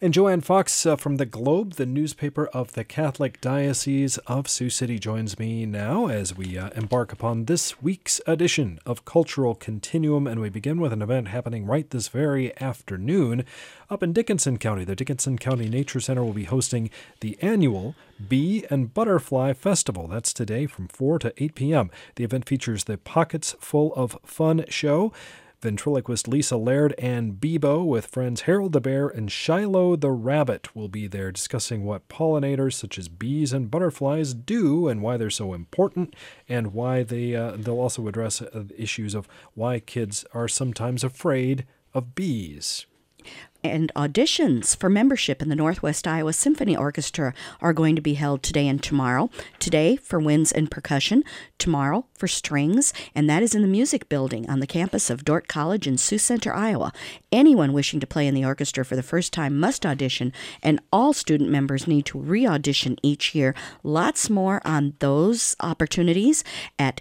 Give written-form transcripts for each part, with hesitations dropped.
And Joanne Fox from the Globe, the newspaper of the Catholic Diocese of Sioux City, joins me now as we embark upon this week's edition of Cultural Continuum. And we begin with an event happening right this very afternoon up in Dickinson County. The Dickinson County Nature Center will be hosting the annual Bee and Butterfly Festival. That's today from 4 to 8 p.m. The event features the Pockets Full of Fun show. Ventriloquist Lisa Laird and Bebo with friends Harold the Bear and Shiloh the Rabbit will be there discussing what pollinators such as bees and butterflies do and why they're so important, and why they'll also address issues of why kids are sometimes afraid of bees. And auditions for membership in the Northwest Iowa Symphony Orchestra are going to be held today and tomorrow. Today for winds and percussion, tomorrow for strings, and that is in the Music Building on the campus of Dordt College in Sioux Center, Iowa. Anyone wishing to play in the orchestra for the first time must audition, and all student members need to re-audition each year. Lots more on those opportunities at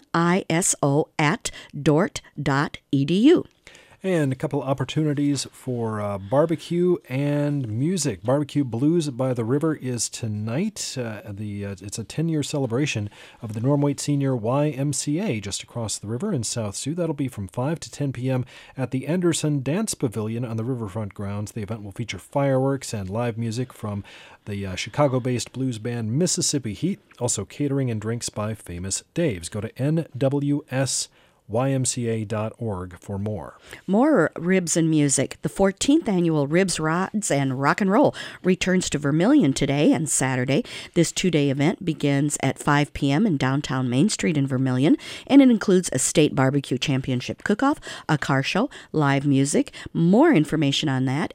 niso@dordt.edu. And a couple of opportunities for barbecue and music. Barbecue Blues by the River is tonight. It's a 10-year celebration of the Norm Waite Senior YMCA just across the river in South Sioux. That'll be from 5 to 10 p.m. at the Anderson Dance Pavilion on the riverfront grounds. The event will feature fireworks and live music from the Chicago-based blues band Mississippi Heat, also catering and drinks by Famous Dave's. Go to nwsymca.org for more. More Ribs and Music. The 14th annual Ribs, Rods, and Rock and Roll returns to Vermilion today and Saturday. This two-day event begins at 5 p.m. in downtown Main Street in Vermilion, and it includes a state barbecue championship cook-off, a car show, live music. More information on that,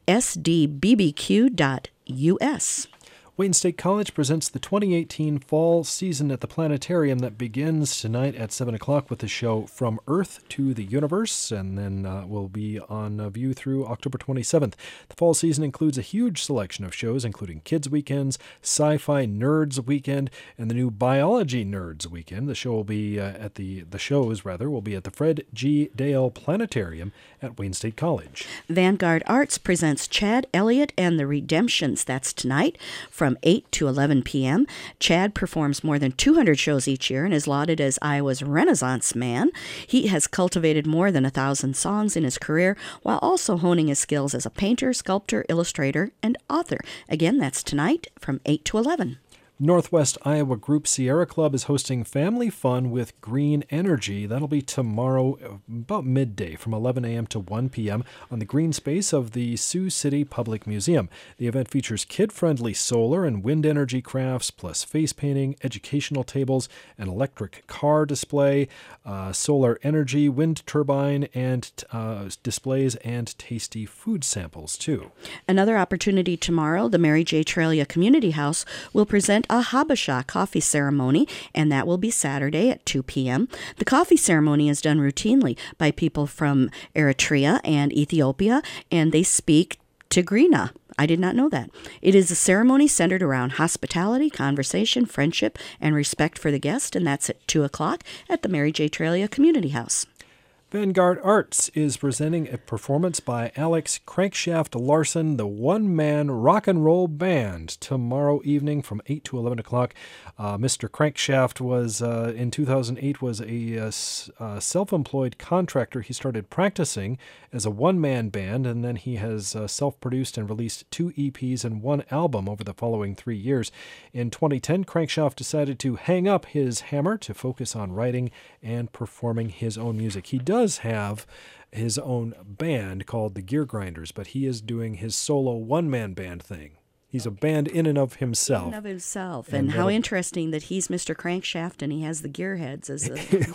sdbbq.us. Wayne State College presents the 2018 fall season at the planetarium that begins tonight at 7 o'clock with the show From Earth to the Universe, and then will be on view through October 27th. The fall season includes a huge selection of shows, including Kids Weekends, Sci-Fi Nerds Weekend, and the new Biology Nerds Weekend. The show will be the shows will be at the Fred G. Dale Planetarium at Wayne State College. Vanguard Arts presents Chad Elliott and the Redemptions. That's tonight from 8 to 11 p.m. Chad performs more than 200 shows each year and is lauded as Iowa's Renaissance man. He has cultivated more than 1,000 songs in his career while also honing his skills as a painter, sculptor, illustrator, and author. Again, that's tonight from 8 to 11. Northwest Iowa group Sierra Club is hosting Family Fun with Green Energy. That'll be tomorrow about midday from 11 a.m. to 1 p.m. on the green space of the Sioux City Public Museum. The event features kid-friendly solar and wind energy crafts, plus face painting, educational tables, an electric car display, solar energy, wind turbine, and displays, and tasty food samples, too. Another opportunity tomorrow, the Mary J. Trelia Community House will present a Habesha coffee ceremony, and that will be Saturday at 2 p.m. The coffee ceremony is done routinely by people from Eritrea and Ethiopia, and they speak Tigrinya. I did not know that. It is a ceremony centered around hospitality, conversation, friendship, and respect for the guest, and that's at 2 o'clock at the Mary J. Trelia Community House. Vanguard Arts is presenting a performance by Alex Crankshaft Larson, the one-man rock and roll band, tomorrow evening from 8 to 11 o'clock. Mr. Crankshaft was, in 2008, was a self-employed contractor. He started practicing as a one-man band, and then he has self-produced and released 2 EPs and 1 album over the following 3 years. In 2010, Crankshaft decided to hang up his hammer to focus on writing and performing his own music. He does have his own band called the Gear Grinders, but he is doing his solo one-man band thing. He's a band in and of himself. In and of himself. And how interesting that he's Mr. Crankshaft and he has the gearheads as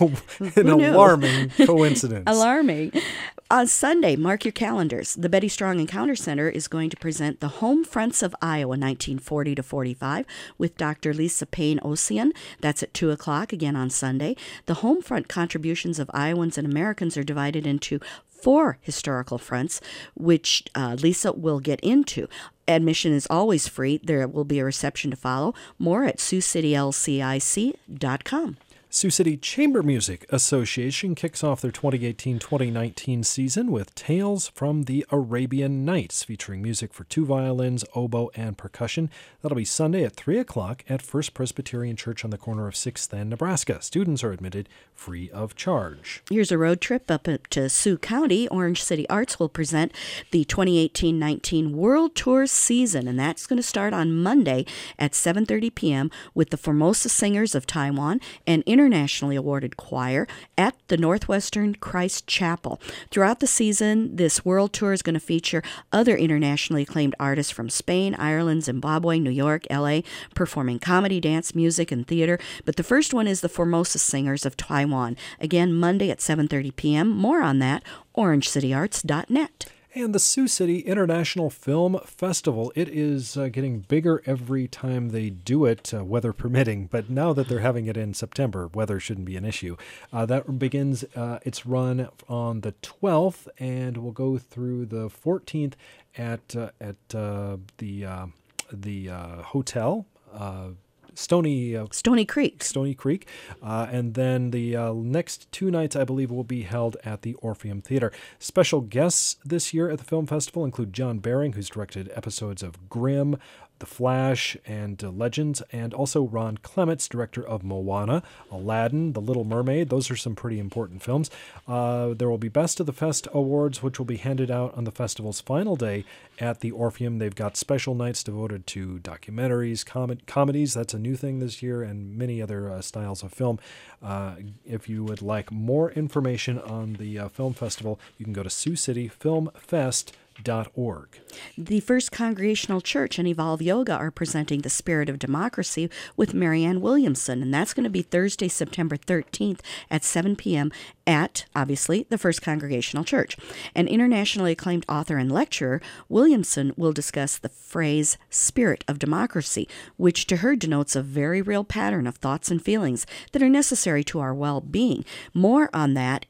an alarming coincidence. Alarming. On Sunday, mark your calendars. The Betty Strong Encounter Center is going to present the Home Fronts of Iowa, 1940 to 45, with Dr. Lisa Payne Ossian. That's at 2 o'clock, again on Sunday. The home front contributions of Iowans and Americans are divided into 4 historical fronts, which Lisa will get into. Admission is always free. There will be a reception to follow. More at SiouxCityLCIC.com. Sioux City Chamber Music Association kicks off their 2018-2019 season with Tales from the Arabian Nights, featuring music for 2 violins, oboe, and percussion. That'll be Sunday at 3 o'clock at First Presbyterian Church on the corner of 6th and Nebraska. Students are admitted free of charge. Here's a road trip up to Sioux County. Orange City Arts will present the 2018-19 World Tour season, and that's going to start on Monday at 7:30 p.m. with the Formosa Singers of Taiwan and internationally awarded choir at the Northwestern Christ Chapel. Throughout the season, this world tour is going to feature other internationally acclaimed artists from Spain, Ireland, Zimbabwe, New York, LA, performing comedy, dance, music, and theater. But the first one is the Formosa Singers of Taiwan. Again, Monday at 7:30 p.m. More on that, orangecityarts.net. And the Sioux City International Film Festival. It is getting bigger every time they do it, weather permitting. But now that they're having it in September, weather shouldn't be an issue. That begins its run on the 12th and will go through the 14th at the hotel. Stony Creek. And then the next 2 nights, I believe, will be held at the Orpheum Theater. Special guests this year at the film festival include John Baring, who's directed episodes of Grimm, The Flash, and Legends, and also Ron Clements, director of Moana, Aladdin, The Little Mermaid. Those are some pretty important films. There will be Best of the Fest awards, which will be handed out on the festival's final day at the Orpheum. They've got special nights devoted to documentaries, comedies. That's a new thing this year, and many other styles of film. If you would like more information on the film festival, you can go to SiouxCityFilmFest.org. The First Congregational Church and Evolve Yoga are presenting The Spirit of Democracy with Marianne Williamson, and that's going to be Thursday, September 13th at 7 p.m. at, obviously, the First Congregational Church. An internationally acclaimed author and lecturer, Williamson will discuss the phrase spirit of democracy, which to her denotes a very real pattern of thoughts and feelings that are necessary to our well-being. More on that,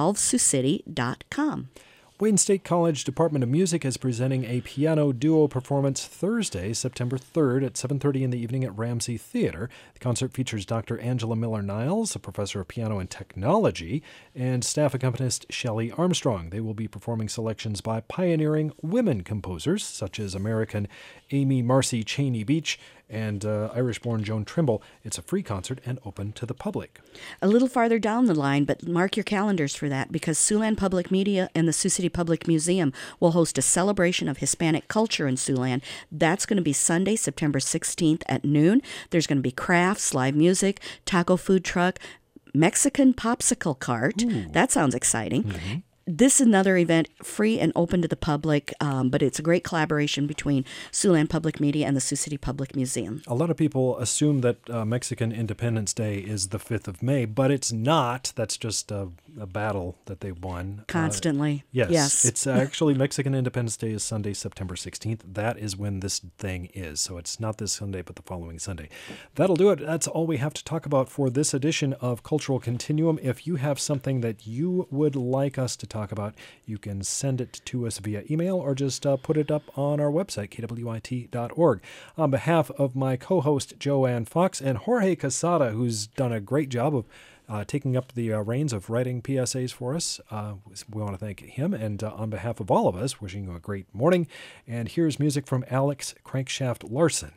evolvesiouxcity.com. Wayne State College Department of Music is presenting a piano duo performance Thursday, September 3rd at 7:30 in the evening at Ramsey Theater. The concert features Dr. Angela Miller-Niles, a professor of piano and technology, and staff accompanist Shelley Armstrong. They will be performing selections by pioneering women composers, such as American Amy Marcy Cheney Beach and Irish-born Joan Trimble. It's a free concert and open to the public. A little farther down the line, but mark your calendars for that, because Siouxland Public Media and the Sioux City Public Museum will host a celebration of Hispanic culture in Siouxland. That's going to be Sunday, September 16th at noon. There's going to be crafts, live music, taco food truck, Mexican popsicle cart. Ooh. That sounds exciting. Mm-hmm. This is another event, free and open to the public, but it's a great collaboration between Siouxland Public Media and the Sioux City Public Museum. A lot of people assume that Mexican Independence Day is the 5th of May, but it's not. That's just a battle that they won. Constantly. Yes. It's actually Mexican Independence Day is Sunday, September 16th. That is when this thing is. So it's not this Sunday, but the following Sunday. That'll do it. That's all we have to talk about for this edition of Cultural Continuum. If you have something that you would like us to talk about, you can send it to us via email or just put it up on our website, kwit.org. On behalf of my co-host, Joanne Fox, and Jorge Casada, who's done a great job of taking up the reins of writing PSAs for us, we want to thank him. And on behalf of all of us, wishing you a great morning. And here's music from Alex Crankshaft Larson.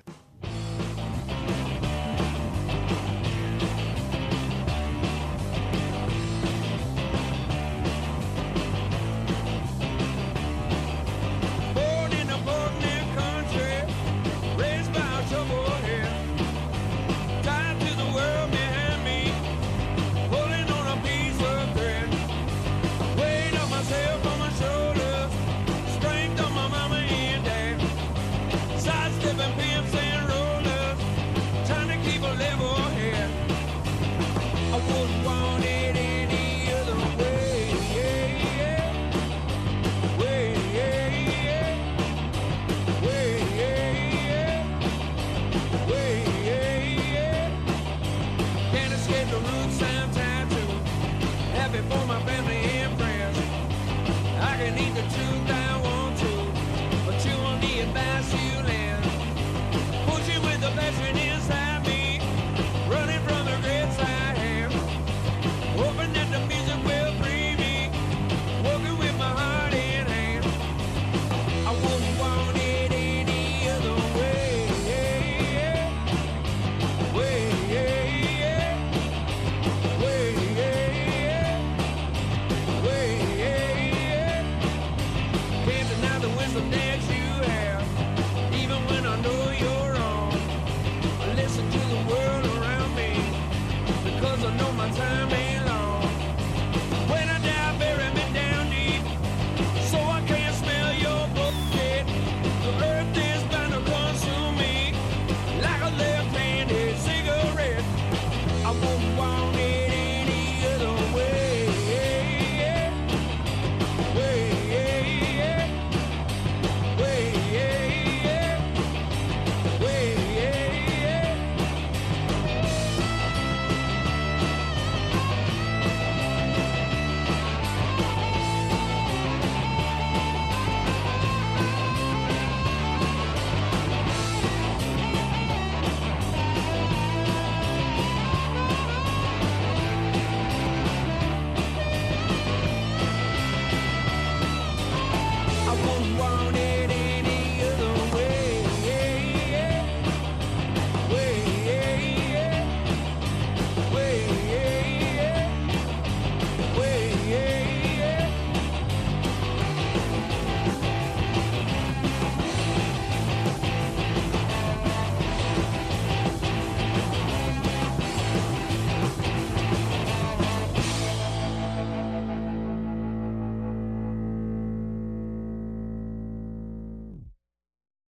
Sidestepping pimps and won't it?